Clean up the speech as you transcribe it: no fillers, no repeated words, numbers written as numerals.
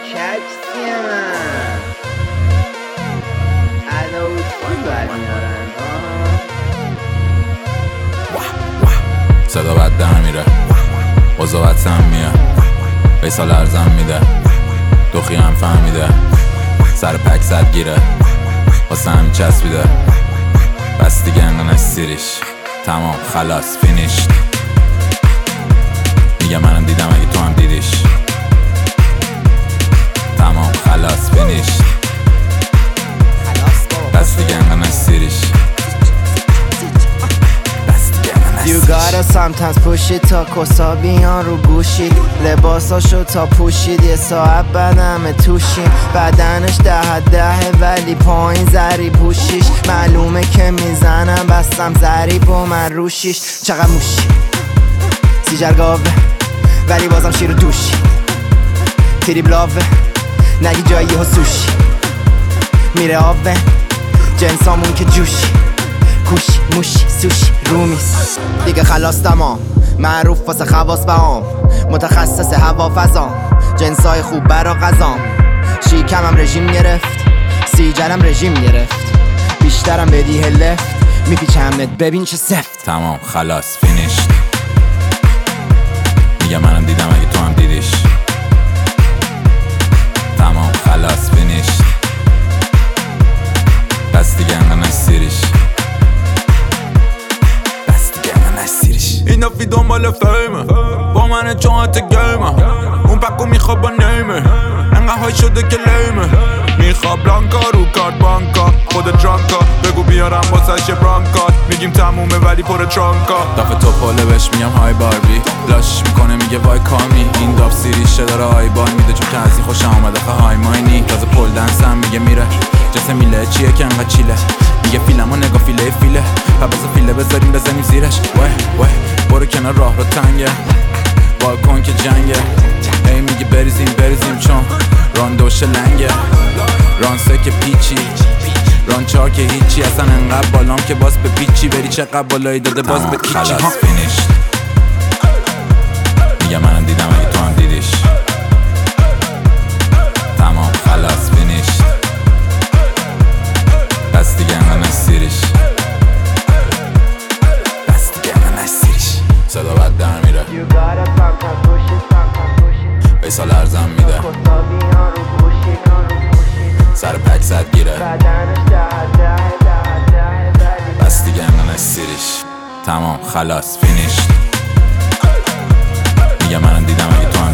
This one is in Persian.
کچیم ادا و فون برمیارن صدا بد در میره قضاوت سم میه بیسال ارزم میده دوخی هم فهمیده سر پک زد گیره واسه همی چسبیده بس دیگه انقدر نشتیریش تمام خلاص فینیشت میگه منم دیدم اگه تو هم دیدیش تمام خلاص فینیشت بس دیگه انقدر نشتیریش You gotta sometimes push it تا کسا بیان رو گوشید لباساشو تا پوشید یه ساعت بعدمه توشیم بدنش 10 ولی پایین زری پوشیش معلومه که میزنم بستم زریب و من روشیش چقدر موشی سیجرگاوه ولی بازم شیر و دوشی تیری بلاوه نگی جایی ها سوشی میره آوه جنسامون که جوشی کوشی موشی سوشی رومیس دیگه خلاص تمام معروف واسه خواص بهام متخصص هوا فضام جنسای خوب برا غذام شیکمم رژیم گرفت سیجرم رژیم گرفت بیشترم بدی هلفت میپیچمت ببین چه سفت تمام خلاص فینیشت میگه منم دیدم اگه تو هم دیدیش تمام خلاص فینیشت بس دیگه انقدر نشتیریش این دفعی دنبال فیمه با من جهت گیمه اون پکو میخواب با نیمه انقدر های شده که لیمه میخواب بلانکا رو کارت بانکا خود درانکا بگو بیارم واسه برانکات میگیم تمومه ولی پر ترانکا دفعه تو پاله بهش میگم های باربی لاش میکنه میگه وای کامی این داف سیریشه داره های بار میده چون که از این خوشم اومده خواهی های ماینی تازه پل دنس هم میگه میره جسه میله چیه که انقدر چیله میگه فیلمو نگاه فیله پس فیله بذاریم بزنیم زیرش وای برو کنار راه رو تنگه بالکن که جنگه ای میگه بریزیم چون راندوش لنگه رانسه که پیچی رانچار که هیچی اصلا انقدر بالام که باز به پیچی بری چقدر بالایی داده باز به کیچی خلاص فینیشت میگه منم دیدم اگه تو هم دیدیش تمام خلاص فینیشت بس دیگه انقدر نشتیریش صدا بد در میره بیسال ارزم میده سر پک زد گیره بس دیگه انقدر نشتیریش تمام خلاص فینیشت میگه منم دیدم اگه تو هم